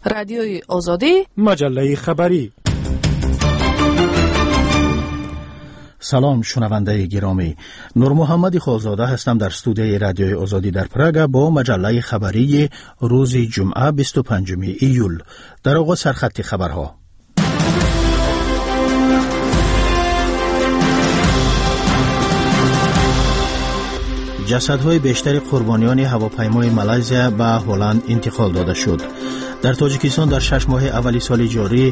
رادیوی آزادی، مجله خبری. سلام شنونده گرامی، نور محمد خالزاده هستم در استودیوی رادیوی آزادی در پراگ با مجله خبری روز جمعه 25 ایول. در آغاز سرخط خبرها. جسدهای بیشتر قربانیان هواپیمای مالزیا به هلند انتقال داده شد. در تاجیکستان در 6 ماه اولی سال جاری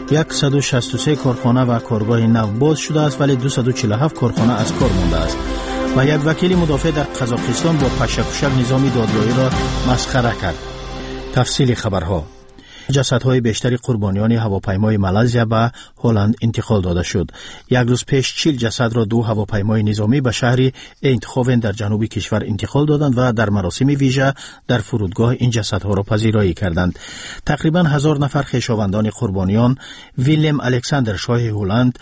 163 کارخانه و کارگاه نو باز شده است، ولی 247 کارخانه از کار مانده است. و یک وکیل مدافع در قزاقستان با پشکوشک نظام دادگاهی را مسخره کرد. تفصیل خبرها. جسدهای بیشتری قربانیان هواپیمای مالزیا به هلند انتقال داده شد. یک روز پیش 40 جسد را 2 هواپیمای نظامی به شهر ایندخوون در جنوب کشور انتقال دادند و در مراسم ویژه در فرودگاه این جسدها را پذیرایی کردند. تقریبا 1000 نفر خویشاوندان قربانیان، ویلیم الکساندر شاه هلند،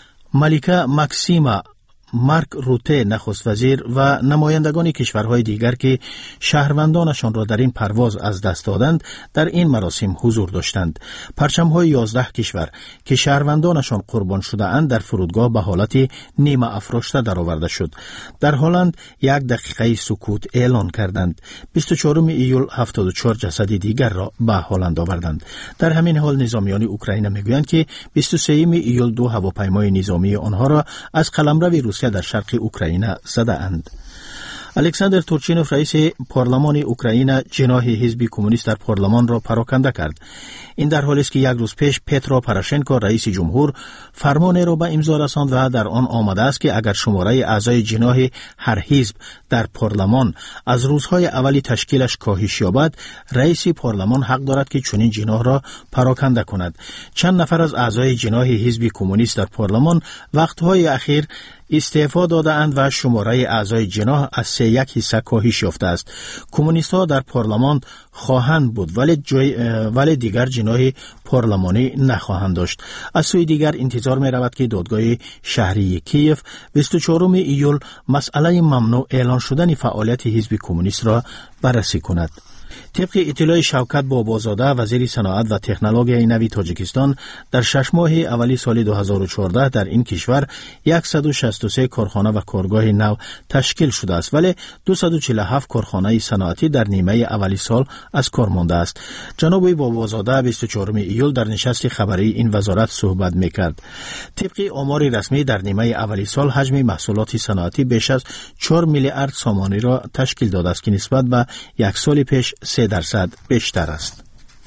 ملکه ماکسیما مارک روته نخست وزیر و نمایندگان کشورهای دیگر که شهروندانشان را در این پرواز از دست دادند در این مراسم حضور داشتند. پرچم‌های 11 کشور که شهروندانشان قربان شده اند در فرودگاه به حالت نیمه افراشته درآورده شد. در هلند 1 دقیقه سکوت اعلان کردند. 24 ایول 74 جسد دیگر را به هلند آوردند. در همین حال نظامیان اوکراین میگویند که 23 ایول 2 هواپیمای نظامی آنها را از قلمرو روسیه در شرق اوکراین زده اند. الکساندر تورچینوف رئیس پارلمان اوکراین جناح حزب کمونیست در پارلمان را پراکنده کرد. این در حالی است که یک روز پیش پترو پروشنکو رئیس جمهور فرمانی را به امضا رساند و در آن آمده است که اگر شماره اعضای جناح هر حزب در پارلمان از روزهای اولی تشکیلش کاهش یابد، رئیس پارلمان حق دارد که چنین جناح را پراکنده کند. چند نفر از اعضای جناح حزب کمونیست در پارلمان وقتهای اخیر استعفا داده اند و شماره اعضای جناح از 3/1 کاهش یافته است. کمونیست‌ها در پارلمان خواهند بود ولی دیگر جناح پارلمانی نخواهند داشت. از سوی دیگر انتظار می رود که دادگاه شهری کیف 24 ایول مسئله ممنوع اعلان شدن فعالیت حزب کمونیست را بررسی کند. طبق اطلاع شوکت بابازاده وزیر صنعت و تکنولوژی نوی تاجیکستان، در 6 ماه اولی سال 2014 در این کشور 163 کارخانه و کارگاه نو تشکیل شده است، ولی 247 کارخانه صنعتی در نیمه اولی سال از کار مانده است. جناب بابازاده 24 ایول در نشست خبری این وزارت صحبت میکرد. طبق آمار رسمی در نیمه اولی سال حجم محصولات صنعتی بیش از 4 میلیارد سامانی را تشکیل داده است که نسبت به یک سال پیش 3% بیشتر است.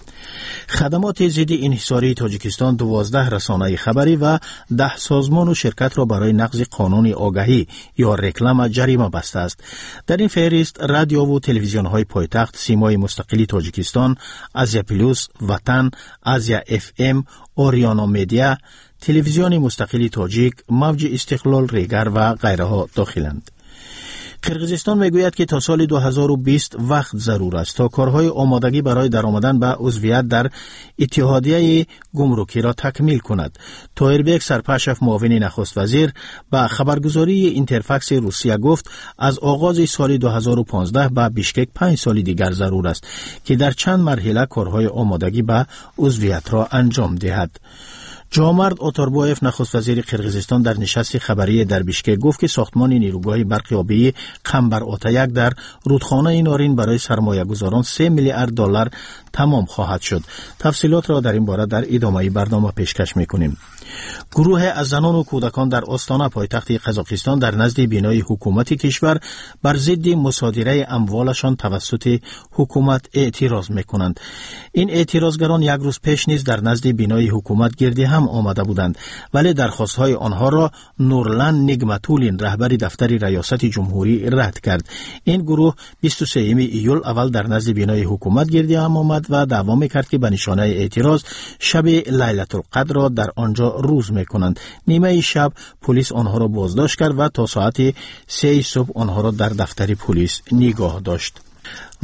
خدمات ضد انحصاری تاجیکستان 12 رسانه خبری و 10 سازمان و شرکت را برای نقض قانون آگهی یا رکلام جریمه بسته است. در این فهرست رادیو و تلویزیون های پایتخت، سیمای مستقلی تاجیکستان، آزیا پلوس، وطن، آزیا اف ام، اوریانا میدیا، تلویزیون مستقلی تاجیک، موج استقلال ریگر و غیرها داخلند. قرقیزستان میگوید که تا سال 2020 وقت ضرور است تا کارهای آمادگی برای درآمدن به عضویت در اتحادیه گمرکی را تکمیل کند. طاهربک سرپشف معاون نخست وزیر به خبرگزاری اینترفکس روسیه گفت از آغاز سال 2015 به بیشکک 5 سال دیگر ضرور است که در چند مرحله کارهای آمادگی به عضویت را انجام دهد. جامرد اوتاربویف نخست وزیر قرقیزستان در نشست خبری در بیشکک گفت که ساختمان نیروگاه برق آبی قمبر آتایک در رودخانه نارین برای سرمایه‌گذاران 3 میلیارد دلار تمام خواهد شد. تفصیلات را در این باره در ادامه برنامه پیشکش می‌کنیم. گروه از زنان و کودکان در آستانه پایتخت قزاقستان در نزد بینای حکومت کشور بر ضد مصادره اموالشان توسط حکومت اعتراض می‌کنند. این اعتراضگران یک روز پیش نیز در نزد بینای حکومت گردی هم آمده بودند، ولی درخواست‌های آنها را نورلن نگمتولین رهبر دفتر ریاست جمهوری رد کرد. این گروه 23 ایول اول در نزد بینای حکومت گردی هم آمد و دعوا می‌کرد که به نشانه اعتراض شب لیلة القدر را در آنجا روز می‌کنند. نیمه شب پلیس آنها را بازداشت کرد و تا ساعت 3 صبح آنها را در دفتر پلیس نگاه داشت.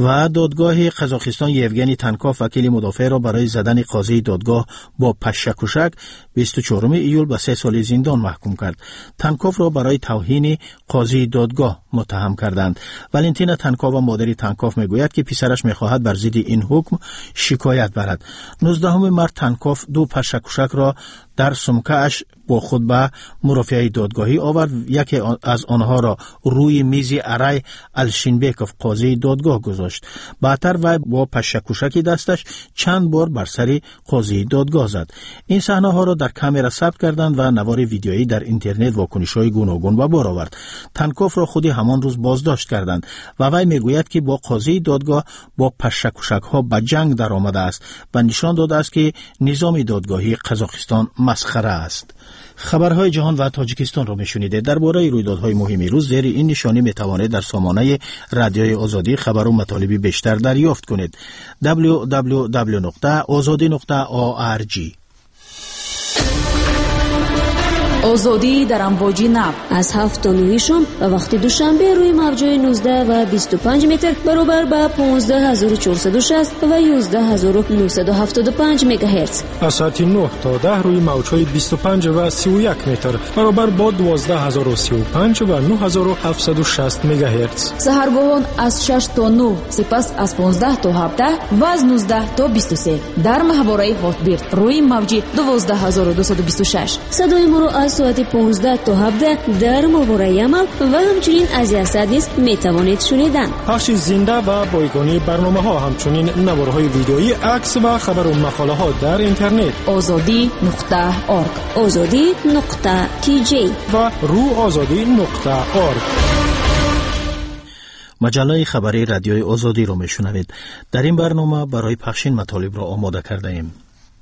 و دادگاه قزاقستان یوگنی تنکاف وکیل مدافع را برای زدن قاضی دادگاه با پشکوشک 24 ایول به 3 سال زندان محکوم کرد. تنکاف را برای توهین قاضی دادگاه متهم کردند. والنتینا تنکاف و مادر تنکاف میگوید که پسرش میخواهد بر ضد این حکم شکایت برد. 19 مارس تنکاف 2 پشکوشک را در سمکه‌اش با خود به مرافعه دادگاهی آورد. یکی از آنها را روی میز ارای الشینبکوف قاضی دادگاه گذاشت. بعدتر و با پشکوشکی دستش چند بار بر سر قاضی دادگاه زد. این صحنه ها را در کامera ثبت کردند و نوار ویدیویی در اینترنت واکنش‌های گوناگون به بار آورد. تنکاف را خودی همان روز بازداشت کردند و وی میگوید که با قاضی دادگاه با پشکوشک‌ها به جنگ در آمده است و نشان داده است که نظام دادگاهی قزاقستان مسخره است. خبرهای جهان و تاجیکستان را میشنیده. درباره رویدادهای مهم روز زیر این نشانی میتوانید در سامانه رادیوی آزادی خبر و مطالب بیشتر دریافت کنید. www.azadi.org. آزادی در امواج نو از 7 تا 9 شام و وقت دوشنبه روی موج‌های 19 و 25 متر برابر با 15460 و 11975 مگاهرتز. از ساعت 9 تا 10 روی موج‌های 25 و 31 متر برابر با 12035 و 9760 مگاهرتز. سحرگاهان از 6 تا 9 سپس از 15 تا 17 و از 19 تا 23 در محوره هاتبیرد روی موج 12226. صدای ما را از ساعت 15 تا 17 در ماورای عمل و همچنین از یاسد نیز میتوانید شنیدن. پخش زنده و بایگانی برنامه ها، همچنین نوارهای ویدئویی، عکس و خبر و مقاله ها در اینترنت azadi.org azadi.tj و ruazadi.org. مجله خبری رادیوی آزادی را میشنوید. در این برنامه برای پخش این مطالب را آماده کرده ایم.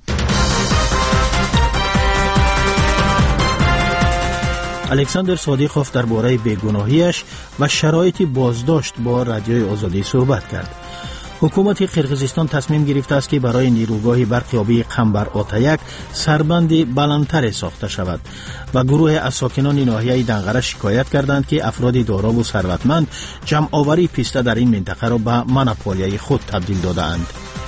الکساندر صادیقوف درباره بیگناهیش و شرایط بازداشت با رادیوی آزادی صحبت کرد. حکومت قرقیزستان تصمیم گرفته است که برای نیروگاه برقیابی قنبر آتایک سربند بلندتر ساخته شود و گروه از ساکنان ناحیه دنقره شکایت کردند که افراد دارا و ثروتمند جمع آوری پیسته در این منطقه را به مونوپولیای خود تبدیل داده‌اند.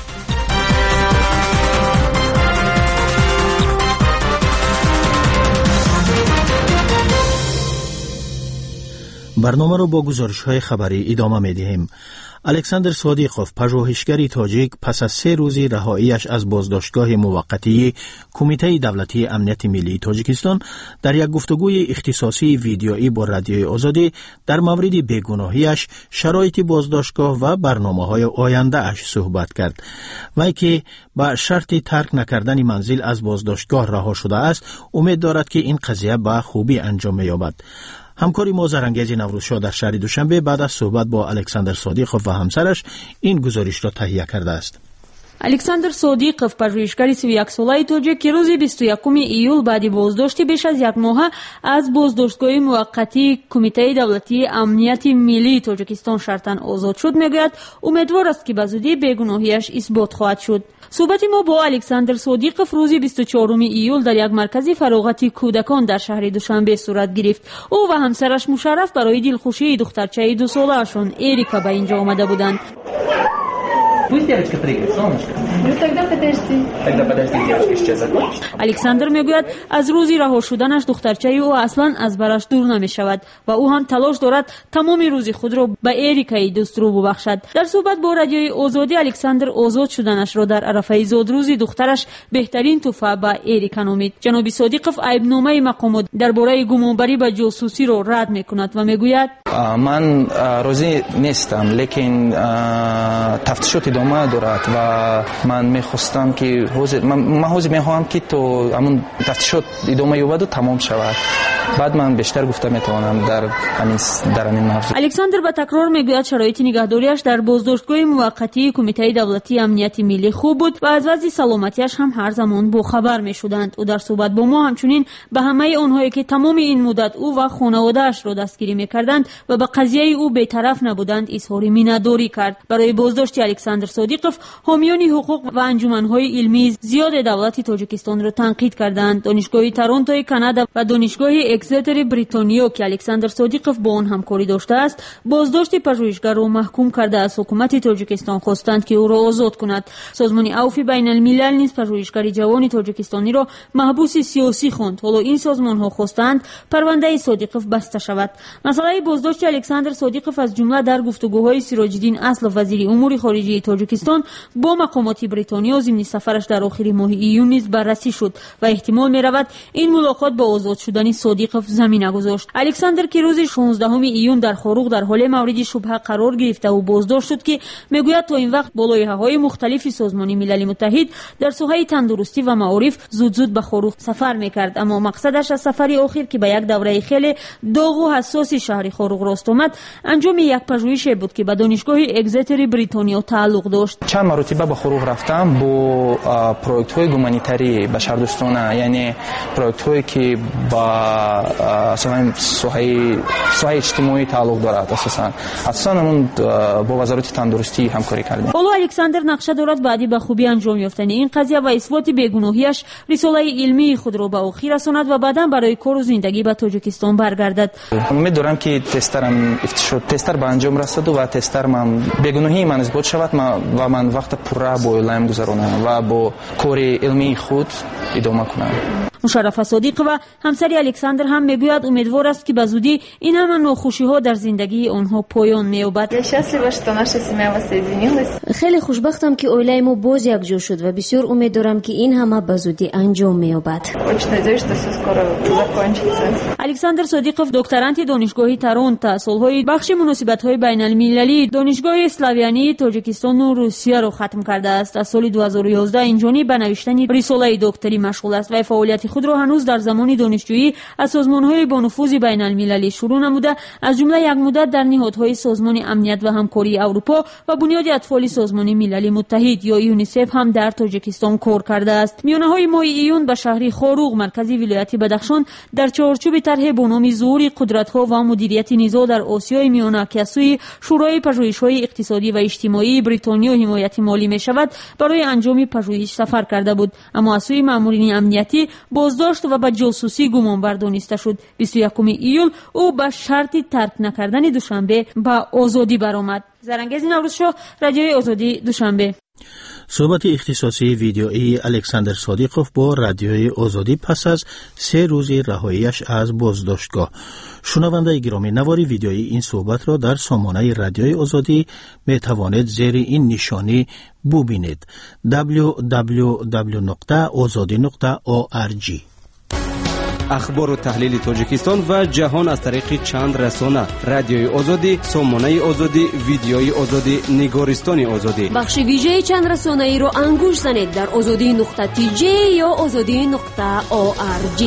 برنامه را با گزارش‌های خبری ادامه می‌دهیم. الکساندر صادیقوف، پژوهشگری تاجیک، پس از 3 روز رهاییش از بازداشتگاه موقتی کمیته دولتی امنیت ملی تاجیکستان، در یک گفتگوی اختصاصی ویدیویی با رادیوی آزادی در مورد بیگناهیش، شرایط بازداشتگاه و برنامه‌های آینده اش صحبت کرد. وی که با شرط ترک نکردن منزل از بازداشتگاه رها شده است، امید دارد که این قضیه به خوبی انجام یابد. همکاری ما زرنگیز نوروزشاه در شهر دوشنبه بعد از صحبت با الکساندر صادیقوف و همسرش این گزارش را تهیه کرده است. الکساندر صادیقوف، پژوهشگر 31 ساله تاجیک که روز 21 ایول بعد بازداشت بیش از 1 ماه از بازداشتگاه موقتی کمیته دولتی امنیت ملی تاجیکستان شرطاً آزاد شد، میگوید امیدوار است که به زودی بیگناهیش اثبات خواهد شد. صحبت ما با الکساندر صادیقوف روز 24 ایول در یک مرکز فراغت کودکان در شهر دوشنبه صورت گرفت. او و همسرش مشرف برای دلخوشی دخترچه 2 ساله‌شان اریکا به اینجا آمده буданд. Пусть девочка прыгает, солнышко. Ну тогда подожди. Тогда подожди, девочка сейчас закончит. الکساندر میگوید از روزی رها شدنش دخترچه او اصلا از برش دور نمی شود و او هم تلاش دارد تمام روز خود را به اریکای دوست رو ببخشد. در صحبت با رادیوی آزادی، الکساندر آزاد شدنش را در عرفه زادروزی دخترش بهترین تحفه به اریکا نامید. جناب صادیقوف عیبنامه مقامات درباره گمانبری به جاسوسی را رد میکند و میگوید من راضی نیستم، لیکن تفتیشات ادامه دارد و من میخواستم که حاضر میخواهم که تو همون تفتیشات ادامه یابد و تمام شود، بعد من بیشتر گفته میتوانم در همین موضوع. الکساندر به تکرار میگوید شرایط نگهداریش در بازداشتگاه موقتی کمیته دولتی امنیت ملی خوب بود و از وضع سلامتیش هم هر زمان با خبر میشدند. او در صحبت با ما همچنین به همه آنهایی که تمام این مدت او و خانواده‌اش را دستگیری میکردند و به قضیه او بی‌طرف نبودند اظهار مینه‌داری کرد. برای بازداشت الکساندر صادیقوف حامیان حقوق و انجمن‌های علمی زیاد دولت تاجیکستان را تنقید کردند. دانشگاه تورنتو کانادا و دانشگاه اکستر بریتانیا که الکساندر صادیقوف با آن همکاری داشته است، بازداشت پژوهشگر را محکوم کرده از حکومت تاجیکستان خواستند که او را آزاد کند. سازمان عفو بین الملل نیز پژوهشگر جوان تاجیکستانی را محبوس سیاسی خواند. حالا این سازمان‌ها خواستند پرونده صادیقوف بسته شود. مسئله بازداشت الکساندر صادیقوف از جمله در گفتگوهای سراج الدین اصل وزیر امور خارجه تاجیکستان با مقامات بریتانیا ضمن سفرش در آخر ماه ایون نیز بررسی شد و احتمال می‌رود این ملاقات با آزاد شدن صادیقوف زمینه گذاشت. الکساندر که روز 16 ایون در خاروق در حال مورد شبهه قرار گرفته و بازداشت شد که میگوید تا این وقت با لایحه‌های مختلف سازمان ملل متحد در ساحه تندرستی و معارف زود به خاروق سفر می‌کرد، اما مقصدش از سفر آخر که به یک دوره خیلی داغ و حساس شهر خاروق راست آمد، انجام یک پژوهشی بود که به دانشگاه اکستر بریتانیا تعلق داشت. چند مرتبه به خاروق رفتم با پروژه‌های گومانیتری بشردوستانه، یعنی پروژه‌هایی که با ساحه اجتماعی تعلق دارد. اساساً همون با وزارت تندرستی همکاری کردیم. حالا الکساندر نقشه دارد بعدی به خوبی انجام یافتن این قضیه و اثبات بیگناهیش رساله علمی خود را به آخر رساند و بعداً برای کار و زندگی به تاجیکستان برگردد. امید دارم که تستر به انجام رسد و تستر من بیگناهی من اثبات شود و من وقت پره با علم گذرانم و با کار علمی خود ادامه کنم. مشرف صادیق و همسر الکساندر هم میگوید امیدوار است که بزودی این همه ناخوشی‌ها در زندگی آنها پایان می‌یابد. خیلی خوشبختم که عائله ما باز یکجا شد و بسیار امید دارم که این همه بزودی انجام می‌یابد. الکساندر صادیقوف دکترانت دانشگاه تورنتو سالهای بخش مناسبت‌های بین‌المللی دانشگاه اسلاویانی تاجیکستان و روسیه را ختم کرده است. از سال 2011 اینجانی به نوشتن رساله دکتری مشغول است و فعالیت خود را هنوز در زمان دانشجویی از سازمان‌های با نفوذ بین‌المللی شروع نموده، از جمله یک مدت در نهادهای سازمان امنیت و همکاری اروپا و بنیاد اطفال سازمان ملل متحد یا یونیسف هم در تاجیکستان کار کرده است. میانه‌های ماه ایون به شهر خاروق مرکز ولایت بدخشان در چارچوب طرح با نام ظهور قدرت‌ها و مدیریت نزاع در آسیای میانه که از سوی شورای پژوهش‌های اقتصادی و اجتماعی بریتانیا حمایت مالی می‌شود برای انجام پژوهش سفر کرده بود، اما از سوی مامورین امنیتی بازداشت و به جاسوسی گمانبر دانسته شد. 21 ایول او به شرط ترک نکردن دوشنبه به آزادی برآمد. زرنگز نوروزشاه، رادیوی آزادی، دوشنبه. صحبت اختصاصی ویدیویی الکساندر صادیقوف با رادیوی آزادی پس از 3 روز رهاییش از بازداشتگاه. شنونده گرامی، نواری ویدیویی این صحبت را در سامانه رادیوی آزادی می توانید زیر این نشانی ببینید: www.azadi.org. اخبار و تحلیل تاجیکستان و جهان از طریق چند رسانه: رادیوی آزادی، سامانه آزادی، ویدیوی آزادی، نگارستان آزادی. بخش ویژه چند رسانه ای را انگوش زنید در azadi.tj یا azadi.org.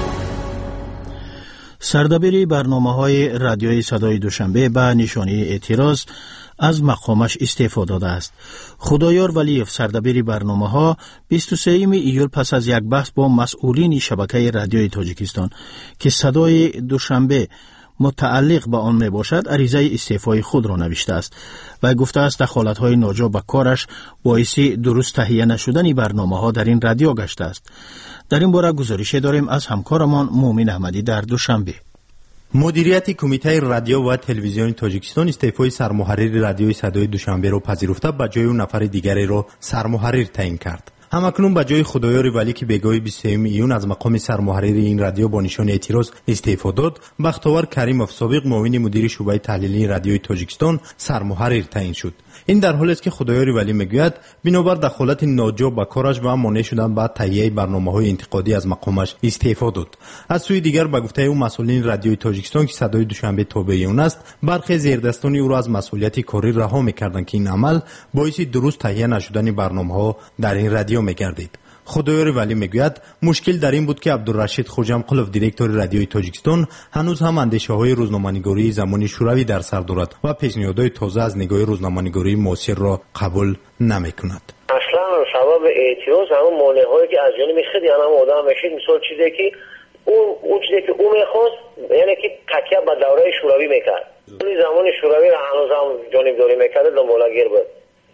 سردبیر برنامه‌های رادیوی صدای دوشنبه به نشانه اعتراض از مقامش استعفا داده است. خدایار ولیف، سردبیر برنامه‌ها، 23 ایول پس از یک بحث با مسئولین شبکه رادیوی تاجیکستان که صدای دوشنبه متعلق به آن می باشد، عریضه استعفای خود را نوشته است و گفته است دخالت‌های ناجا به کارش باعث درست تهیه نشدن برنامه‌ها در این رادیو گشته است. در این باره گزارش داریم از همکارمان مومن احمدی در دوشنبه. مدیریت کمیته رادیو و تلویزیون تاجیکستان استعفای سرمحرر رادیوی صدای دوشنبه را پذیرفته به جای اون نفر دیگری را سرمحرر تعیین کرد. همکنون به جای خدایار ولی که بگاه 23 ایون از مقام سرمحرر این رادیو با نشان اعتراض استعفا داد، بختیار کریموف سابق معاون مدیر شعبه تحلیلی رادیوی تاجیکستان سرمحرر تعیین شد. این در حالی است که خدایار ولی میگوید بنابر دخالت ناجا به کارش و مانع شدن به تهیه برنامه‌های انتقادی از مقامش استعفا داد. از سوی دیگر به گفته او مسئولین رادیوی تاجیکستان که صدای دوشنبه تابع اون است، برخی زیردستانی او را از مسئولیت کاری رها می‌کردند که این عمل باعث درست تهیه نشدن برنامه‌ها در این رادیو می‌گردید. خدایار ولی میگوید مشکل در این بود که عبدالرشید خوجامقلوف دیرکتور رادیوی تاجیکستان هنوز هم اندیشه‌های روزنامه‌نگاری زمانی شوروی در سر دارد و پیشنهادهای تازه از نگاه روزنامه‌نگاری معاصر را قبول نمی‌کند. اصلا سبب اعتراض همون مانع‌هایی که از جانب خیلی هم آدم میشید، مثلا چیزی که اون چیزی که او می‌خواست، یعنی که تکیه به دوره شوروی می‌کرد. زمان شوروی را هنوز هم جانبداری می‌کرد، دنبالگیر بود.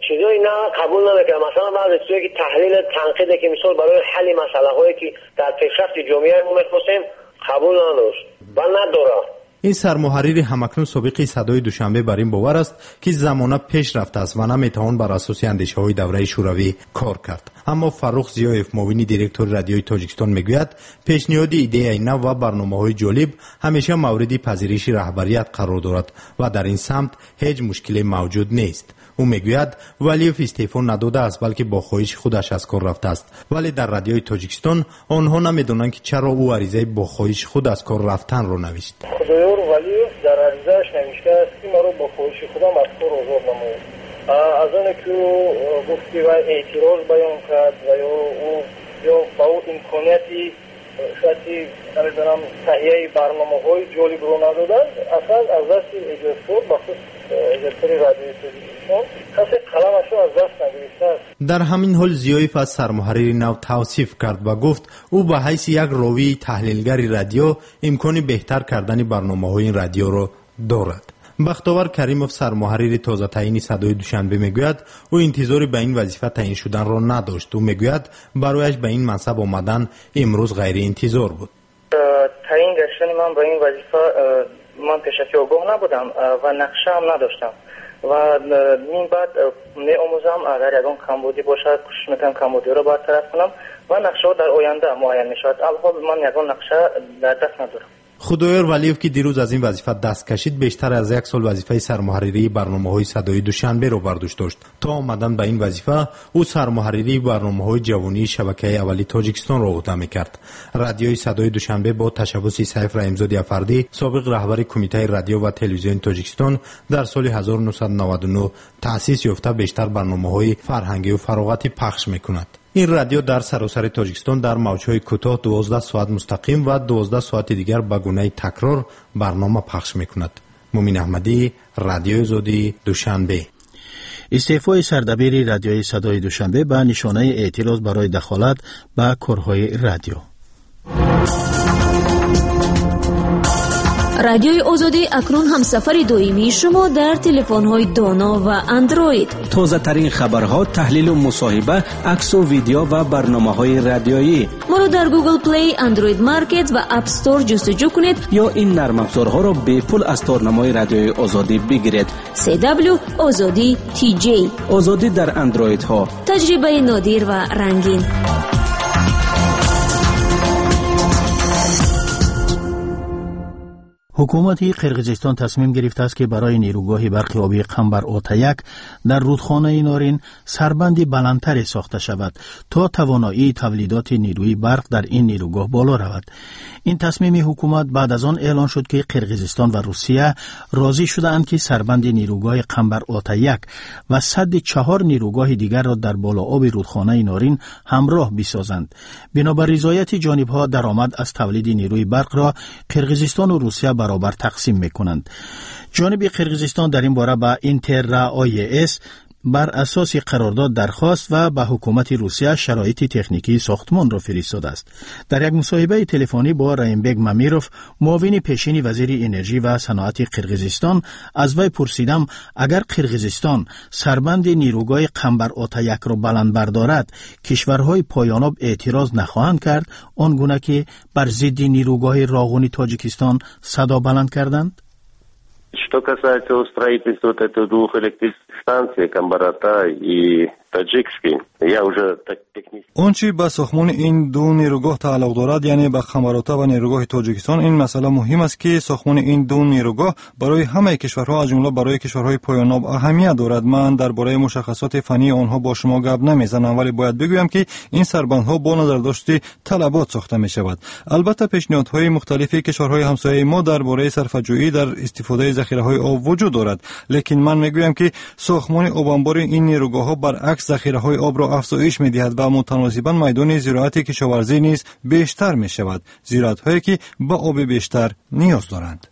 چیزایی نه قبول نمیکنه. مثلا بعضی چیزایی که تحلیل تنقیده که مثال برای حل مسئله هایی که در پیشرفت جامعه ما میخواستیم قبول نداشت و نداره. این سرمحرر همکنون سابق صدای دوشنبه بر این باور است که زمانه پیش رفته است و نمیتوان بر اساس اندیشه های دوره شوروی کار کرد. اما فروخ زیایف معاون دیرکتور رادیوی تاجیکستان میگوید پیشنهاد ایده نو و برنامه‌های جالب همیشه مورد پذیرش رهبریت قرار دارد و در این سمت هیچ مشکلی موجود نیست. او میگوید ولیف استعفا نداده است بلکه با خواهش خودش از کار رفته است، ولی در رادیوی تاجیکستان آنها نمیدونند که چرا او عریضه با خواهش خود از کار رفتن را نوشت. خدایور ولیف در عریضه‌اش نوشته است که ما را با خواهش خودم از کار آزاد نماید. از آن که گفت که اعتراض بیان کرد و یا با او امکانیتی شاید نمیدونم تهیه برنامه‌های جالب رو ندادن، اصلا از دست اجازه بخصوص اجازه رادیوی تاجیکستان کسی قلمش رو از دست نگرفته است. در همین حال زیایف از سرمحرر نو توصیف کرد و گفت او به حیث یک راوی تحلیلگر رادیو امکان بهتر کردن برنامه‌های این رادیو را دارد. بختاور کریموف سرمحرر تازه تعیین صدای دوشنبه میگوید او انتظاری به این وظیفه تعیین شدن را نداشت. او میگوید برایش به این منصب آمدن امروز غیر انتظار بود. تعیین گشتن من به این وظیفه من پیشکی آگاه نبودم و نقشه هم نداشتم و این بعد می آموزم اگر یگان کمبودی باشد کوشش میکنم کمبودی را برطرف کنم و نقشه در آینده معین میشود. البته من یگان نقشه در دست ندارم. خدایور ولیف که دیروز از این وظیفه دست کشید بیشتر از یک سال وظیفه سرمحرری برنامه‌های صدای دوشنبه را بر دوش داشت. تا آمدن به این وظیفه او سرمحرری برنامه‌های جوانی شبکه اولی تاجیکستان را عهده می‌کرد. رادیوی صدای دوشنبه با تشبث سیف رحیمزاده افردی سابق رهبر کمیته رادیو و تلویزیون تاجیکستان در سال 1999 تأسیس یافته بیشتر برنامه‌های فرهنگی و فراغتی پخش می‌کند. این رادیو در سراسر تاجیکستان در موج‌های کوتاه 12 ساعت مستقیم و 12 ساعت دیگر به گونه تکرار برنامه پخش می‌کند. مومین احمدی، رادیو آزادی، دوشنبه. استعفای سردبیر رادیوی صدای دوشنبه به نشانه اعتراض برای دخالت به کارهای رادیو. رادیوی آزادی اکنون همسفر دائمی شما در تلفن‌های دانا و اندروید. تازه ترین خبرها، تحلیل و مصاحبه، عکس و ویدیو و برنامه‌های رادیویی. ما رو در گوگل پلی، اندروید مارکت و اپ استور جستجو کنید یا این نرم افزارها را به پول از تارنمای رادیوی آزادی بگیرید. CW آزادی TJ. آزادی در اندروید ها. تجربه نادر و رنگین. حکومت قرقیزستان تصمیم گرفته است که برای نیروگاه برق آبی قنبر آتایک در رودخانه نارین سربندی بلندتری ساخته شود تا توانایی تولیدات نیروی برق در این نیروگاه بالا رود. این تصمیم حکومت بعد از آن اعلان شد که قرقیزستان و روسیه راضی شدند که سربند نیروگاه قنبر آتایک و سد 4 نیروگاه دیگر را در بالا آب رودخانه نارین همراه بسازند. بنابر رضایت جانبها درآمد از تولید نیروی برق را قرقیزستان و روسیه برابر تقسیم میکنند. جانب قرقیزستان در این باره به اینترآی‌اس بر اساس قرارداد درخواست و به حکومت روسیه شرایط تکنیکی ساختمان را فرستاده است. در یک مصاحبه تلفنی با رایمبگ مامیروف، معاون پیشین وزیر انرژی و صنعت قرقیزستان، از وی پرسیدم اگر قرقیزستان سربند نیروگاه قنبر آتایک را بلند بردارد کشورهای پایاناب اعتراض نخواهند کرد آنگونه که بر ضد نیروگاه راغونی تاجیکستان صدا بلند کردند؟ Что касается строительства вот этих двух электрических станций, Камбарата и Таджикский, я уже технически... اونچه به ساختمان این دو نیروگاه تعلق دارد، یعنی به قمراتا و نیروگاه تاجیکستان، این مسئله مهم است که ساختمان این دو نیروگاه برای همه کشورها از جمله برای کشورهای پایاناب اهمیت دارد. من درباره مشخصات فنی آنها با شما گپ نمیزنم، ولی باید بگویم که این سربندها با نظر داشته طلبات ساخته می شود. البته پیشنهادهای مختلفی کشورهای همسایه ما درباره صرفه‌جویی در استفاده ذخیره‌های آب وجود دارد، لیکن من میگویم که ساختمان آب انبار این نیروگاه‌ها برعکس ذخیره‌های آب را افزایش می‌دهد و متناسباً میدان زراعت کشاورزی نیز بیشتر می‌شود، زراعت‌هایی که به آب بیشتر نیاز دارند.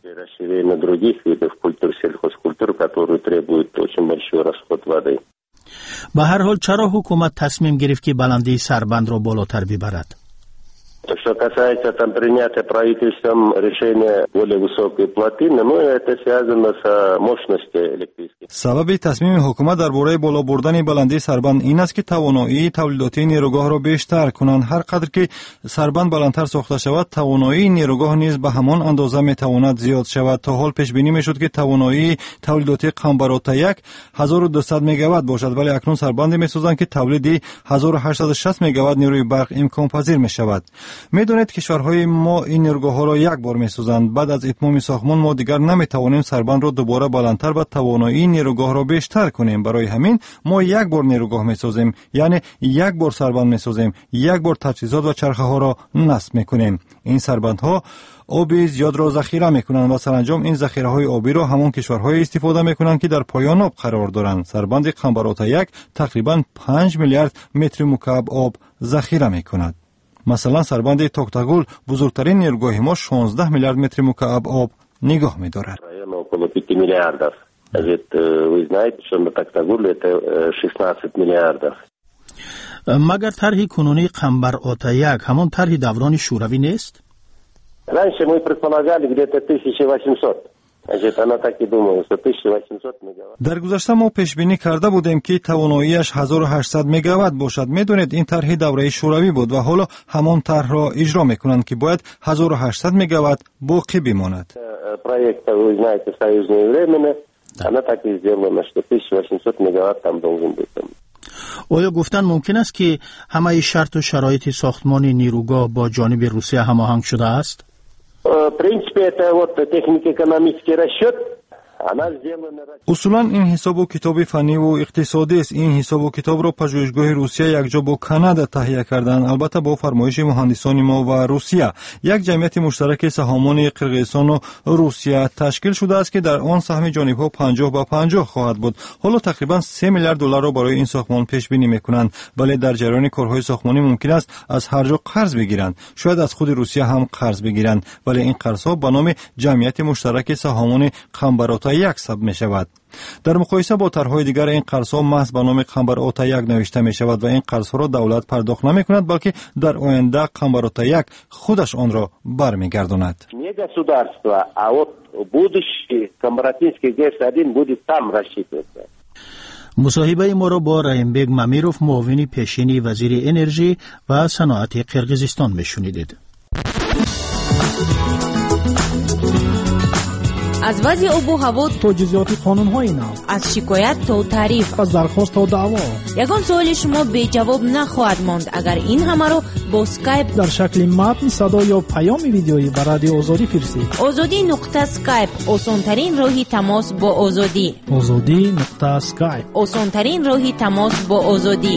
به هر حال چرا حکومت تصمیم گرفت که بلندی سربند را بالاتر ببرد؟ Что касается там принятия правительством решения более высокой плотины, это связано с мощностью электрической. سبب تصمیم حکومت درباره بالا بردن بلندی سربند این است که توانایی تولیداتی نیروگاه را بیشتر کنند. هر قدر که سربند بلندتر ساخته شود، توانایی نیروگاه نیز به همان اندازه میتواند زیاد شود. تا حال پیش بینی میشد که توانایی تولیداتی قنبرات 1 1200 مگاوات باشد، ولی اکنون سربندی میسازند که تولید 1860 مگاوات نیروی برق امکان پذیر می شود. میدونید کشورهای ما این نیروگاه ها را یک بار میسازند. بعد از اتمام ساختمان ما دیگر نمیتوانیم سربند را دوباره بلندتر و توانایی نیروگاه را بیشتر کنیم. برای همین ما یک بار نیروگاه میسازیم، یعنی یک بار سربند میسازیم، یک بار تجهیزات و چرخه ها را نصب میکنیم. این سربندها آبی زیاد را ذخیره میکنند و سرانجام این ذخیره های آبی را همون کشورهای استفاده میکنند که در پایان آب قرار دارند. سربند قنبرات 1 تقریبا 5 میلیارد متر مکعب آب ذخیره میکند. مثلا سربند توکتاگول بزرگترین نیروگاه ما 16 میلیارد متر مکعب آب نگاه می‌دارد. Около 5 миллиардов. Вы знаете, что на Токтагуле это 16 миллиардов. مگر طرح کنونی قنبرات 1 همون طرح دوران شوروی نیست؟ Раньше мы предполагали где-то 1800. Она так и думала, что 1800 мегаватт. در گذشته ما پیش بینی کرده بودیم که تواناییش 1800 مگاوات باشد. میدونید این طرح دوره شوروی بود و حالا همان طرح را اجرا میکنند که باید 1800 مگاوات باقی بماند. Проект, вы знаете, союзное время, она так и сделана, что 1800 мегаватт там должен быть. آیا گفتن ممکن است که همه شرط و شرایط ساختمان نیروگاه با جانب روسیه هماهنگ شده است؟ В принципе, это вот технико-экономический расчет. اصولا این حساب و کتاب فنی و اقتصادی است. این حساب و کتاب را پژوهشگاه روسیه یکجا با کانادا تهیه کردند، البته با فرمایش مهندسان ما و روسیه. یک جمعیت مشترک سهامان قرقیزستان و روسیه تشکیل شده است که در آن سهم جانب‌ها 50-50 خواهد بود. حالا تقریبا 3 میلیارد دلار را برای این ساختمان پیش بینی می‌کنند، ولی در جریان کارهای ساختمانی ممکن است از هر جا قرض بگیرند. شاید از خود روسیه هم قرض بگیرند، ولی این قرض‌ها به نام جمعیت مشترک سهامان قنبرات 1 ثبت می شود. در مقایسه با طرح‌های دیگر این قرض‌ها محض به نام قنبرات 1 نوشته می شود و این قرض‌ها را دولت پرداخت نمی کند، بلکه در آینده قنبرات 1 خودش آن را برمیگرداند. Не государство, а вот будущий Камбаратинский ГЭС-1 будет там рассчитываться. مصاحبه ما را با رایمبگ مامیروف، معاون پیشین وزیر انرژی و صنعت قرقیزستان میشنیدید. از وضع آب و هوا تا جزئیات قانون‌های نو، از شکایت تا تعریف، از درخواست تا دعوا، یگان سوال شما بی جواب نخواهد ماند اگر این همه رو با اسکایپ در شکل متن، صدا یا پیام ویدیویی به رادیو آزادی فرستید. azadi.skype آسان‌ترین راهی تماس با آزادی. azadi.skype آسان‌ترین راهی تماس با آزادی.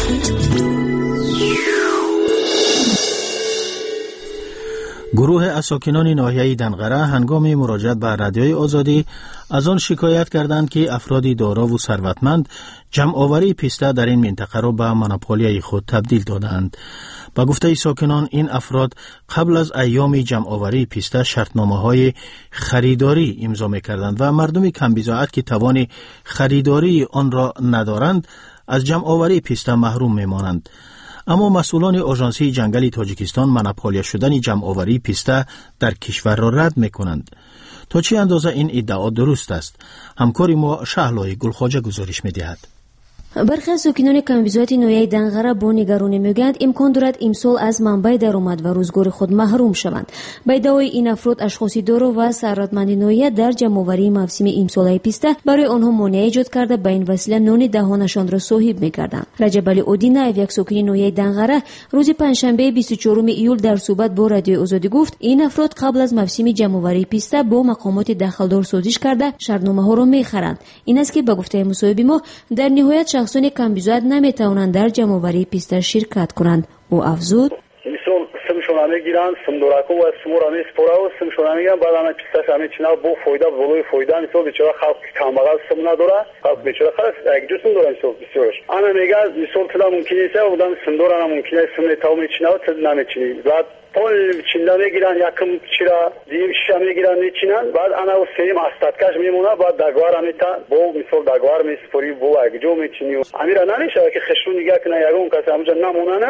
گروه اساکنان ناحیه دنقره هنگام مراجعت به رادیوی آزادی از آن شکایت کردند که افرادی دارا و ثروتمند جمع‌آوری پیسته در این منطقه را به مونوپولی خود تبدیل دادند. با گفته ساکنان این افراد قبل از ایام جمع‌آوری پیسته شرطنامه‌های خریداری امضا می‌کردند و مردم کم‌بضاعت که توان خریداری آن را ندارند از جمع‌آوری پیسته محروم می‌مانند. اما مسئولان آژانسی جنگل تاجیکستان مونوپولی شدن جمع‌آوری پیسته در کشور را رد می‌کنند. تا چه اندازه این ادعا درست است؟ همکار ما شهلای گلخواجه گزارش می‌دهد. برخی از ساکنان کم‌بضاعت ناحیه دنقره با نگرانی میگویند امکان دارد امسال از منبع درآمد و روزگار خود محروم شوند. به ادعای این افراد اشخاصی دارا و ثروتمند ناحیه در جمع‌آوری موسم امسال پیسته برای آنها مانع ایجاد کرده به این وسیله نان دهانشان را صاحب می‌کردند. رجب علی اودینه، یک ساکن ناحیه دنقره، روز پنجشنبه 24 ایول در صحبت با رادیو آزادی گفت این افراد قبل از موسم جمع‌آوری پیسته با مقامات دخلدار سازش کرده شرطنامه‌ها را می‌خرند. این است که به گفته مصاحب ما در نهایت شخصان کم‌بضاعت نمی‌توانند در جمع‌آوری پیسته شرکت کنند. او افزود: مثلا سمشون میگیرن، سمدورکو و سمورا میسپورا و سمشون میگیرن، بعد همه پیستش همه چینا با فایده بالای فایده مثلا بیچاره خلق کمبغل سم نداره، خلق بیچاره خلاص یک جسم داره مثلا بسیارش. انا میگه مثلا تلا ممکنه است بودن سمدورا ممکنه است نتاو میچینه و تد نمیچینه. بعد پول چیندا میگیرن یکم چرا دیم شام میگیرن میچینن، بعد انا و سیم استادکاش میمونه، بعد دگوار میتا با مثلا دگوار میسپوری با یک جو میچینی. امیرا نمیشه که خشون دیگه کنه یگون کسی همونجا نمونه نه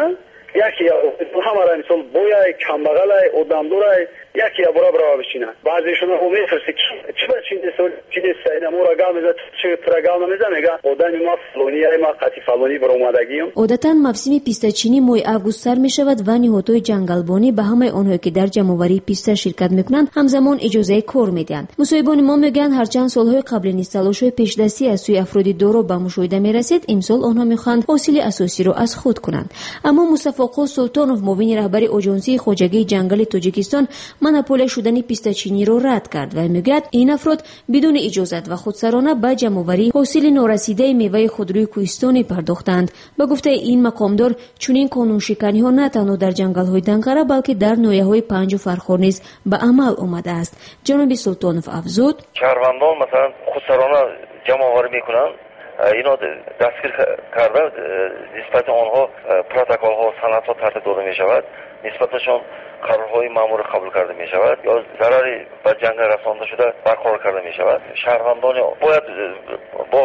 یکی همه را مثال بویای کمبغلای ادمدورای یکی برابر بشینه بعضیشون امید فرسته چی بچین دسول چی دسته مورا گام میزد چه ترگام میزد میگه اودن ما فلونی ما قطی فلونی بر اومدگیم. عادتاً موسم پیستچینی ماه آگوست سر میشود و نهادهای جنگلبانی به همه آنهایی که در جمع‌آوری پیسته شرکت میکنند همزمان اجازه کار میدهند. مصاحبان ما میگن هرچند سالهای قبل نیز تلاش‌های پیشدستی از سوی افراد دارا به مشاهده میرسید، امسال آنها میخواهند حاصل اساسی را از خود کنند. اما مصطفی سلطانوف معاون رهبر آژانسی خواجگی جنگل تاجیکستان مناپوله شدن پیستچینی را رد کرد و میگوید این افراد بدون اجازت و خودسرانه به جمع‌آوری حاصل نارسیده میوه خودروی کوهستانی پرداختند. به گفته این مقامدار چنین قانون شکنی ها نه تنها در جنگل های دنقره بلکه در نویه‌های پنج و فرخار نیز به عمل آمده است. جناب سلطانوف افزود شهروندان مثلا خودسرانه جمع‌آوری میکنند، اینا دستگیر کرده نسبت آنها پروتکل ها و سند ها ترتیب داده می شود، نسبتشان قرارهای مأمور قبول کرده می شود یا ضرری به جنگ رسانده شده برقرار کرده می شود. شهروندان باید با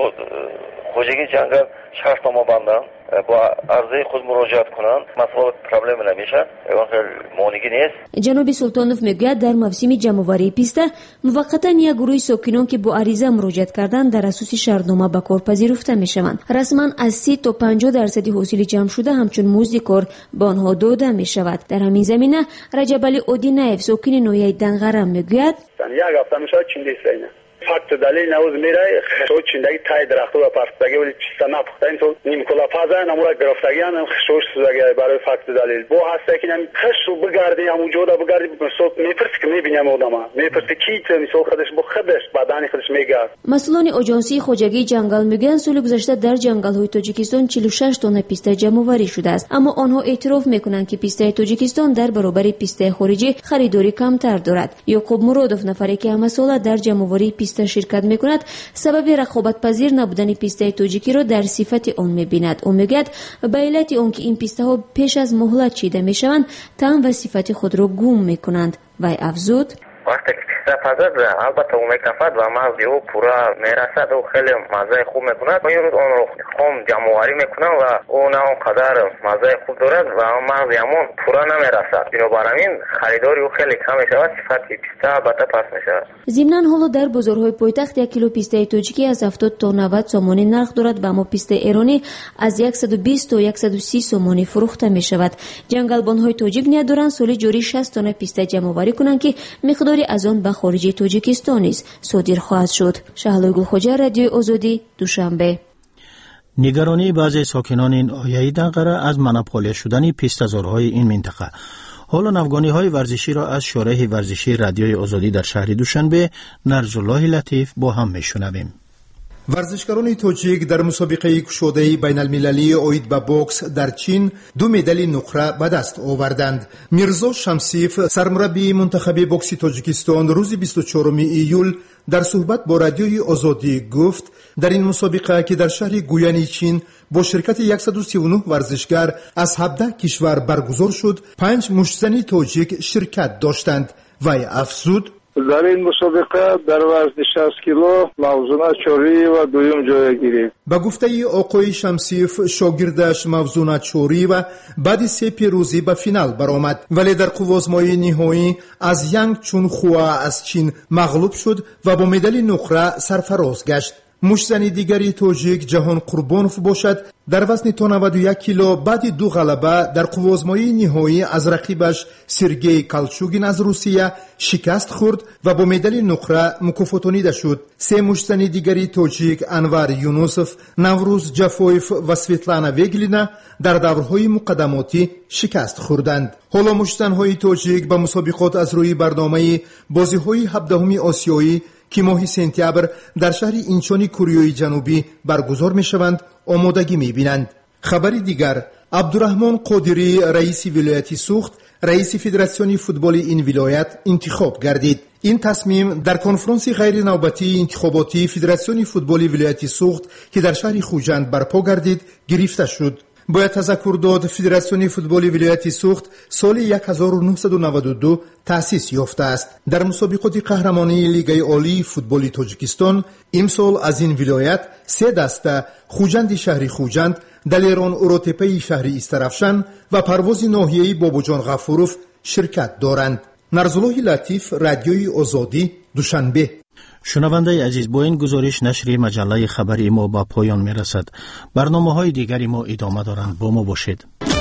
خواجگی جنگل شرطنامه بندند، با عرضه خود مراجعت کنند، مسئله پرابلم نمیشه، اون خیلی مانعی نیست. جناب سلطانوف میگوید در موسم جمع‌آوری پیسته موقتا یک گروه ساکنان که با عریضه مراجعت کردند در اساس شرطنامه به کار پذیرفته میشوند. رسما از 30 تا 50% حاصل جمع شده همچون مزد کار به آنها داده میشود. در همین زمینه رجب علی اودینایف ساکن نویه دنقره میگوید یک هفته میشه چندی سینه فقط دلیل نوز میره خشو چندگی تای درختو و پرستگی ولی چیستا نپخته این تو نیم کلا پازه نمورا گرفتگی هم خشوش سوزگی برای فقط دلیل بو هسته که نمی خشو بگردی همون جودا بگردی صوت میپرسی که میبینیم آدما میپرسی کی تو میسو خودش بو خودش بدنی خودش میگرد. مسئولان آژانسی خواجگی جنگل میگن سال گذشته در جنگل های تاجیکستان 46 تن پیسته جمع‌آوری شده است، اما آنها اعتراف میکنند که پیسته تاجیکستان در برابر پیسته خارجی خریداری کمتر دارد. یعقوب مرادوف نفری که همه سال در جمع‌آوری پیسته شرکت میکند سبب رقابت پذیر نبودن پیسته تاجیکی را در صفت آن میبیند. او میگوید به علت آن که این پیسته ها پیش از مهلت چیده میشوند طعم و صفت خود را گم میکنند. وی افزود وقتی که پیسته پزد البته اون میکفد و مغزی او پورا میرسد و خیلی مزه خوب میکند و یه روز اون رو خام جمع‌آوری میکنم و اون اونقدر مزه خوب دارد و مغزی همون پورا نمیرسد، بنابراین خریداری او خیلی کم میشود، صفت پیسته البته پس میشود. ضمناً حالا در بازارهای پایتخت 1 کیلو پیسته تاجیکی از 70 تا 90 سومانی نرخ دارد و اما پیسته ایرانی از 120 تا 130 سومانی فروخته میشود. جنگلبان‌های تاجیک ندارند سال جاری 60 تن پیسته جمع‌آوری کنند که مقداری از آن به خارج تاجیکستان نیز صادر خواهد شد. شهلا گلخوجه، رادیوی آزادی، دوشنبه. نگرانی بعضی ساکنان این ناحیه دنقره از مناپوله شدن پیسته‌زارهای این منطقه. حالا نوگانی‌های ورزشی را از شورای ورزشی رادیوی آزادی در شهر دوشنبه نرج‌الله لطیف با هم میشنویم. ورزشکاران تاجیک در مسابقه گشوده بین المللی اوید به بوکس در چین 2 مدال نقره به دست آوردند. میرزا شمسیف سرمربی منتخب بوکس تاجیکستان روز 24 ایول در صحبت با رادیوی آزادی گفت در این مسابقه که در شهر گویانی چین با شرکت 139 ورزشگر از 17 کشور برگزار شد 5 مشتزنی تاجیک شرکت داشتند. وی افزود در این مسابقه در وزن 60 کیلو موزونه چوری و دویم جای گرفت. با گفته آقای شمسیف شاگردش موزونه چوری و بعد 3 پیروزی به فینال برآمد، ولی در قوازمای نهایی از ینگ چون خوا از چین مغلوب شد و با مدال نقره سرفراز گشت. مشتزن دیگری تاجیک جهان قربانوف باشد در وزن تا 91 کیلو بعد 2 غلبه در قوازمای نهایی از رقیبش سرگئی کالچوگین از روسیه شکست خورد و با مدال نقره مکافاتانیده شد. 3 مشتزن دیگری تاجیک انور یونوسف، نوروز جفویف و سویتلانا ویگلینا در دورهای مقدماتی شکست خوردند. حالا مشتزن‌های تاجیک به مسابقات از روی برنامه بازی‌های 17 آسیایی که ماه سپتامبر در شهر اینچون کره جنوبی برگزار می‌شوند آمادگی می‌بینند. خبری دیگر، عبدالرحمن قادری رئیس ولایت سوخت رئیس فدراسیون فوتبال این ولایت انتخاب گردید. این تصمیم در کنفرانس غیر نوبتی انتخاباتی فدراسیون فوتبال ولایت سوخت که در شهر خوجند برپا گردید گرفته شد. باید تذکر داد فدراسیون فوتبال ولایت سوخت سال 1992 تأسیس یافته است. در مسابقات قهرمانی لیگ عالی فوتبال تاجیکستان امسال از این ولایت 3 دسته خوجند شهری خوجند، دلیران اوروتپه شهری استرافشان و پرواز ناحیه‌ای باباجان غفوروف شرکت دارند. نرزالله لطیف، رادیوی آزادی، دوشنبه. شنونده عزیز، با این گزارش نشر مجله خبری ما با پایان میرسد. برنامه‌های دیگری ما ادامه دارند. با ما باشید.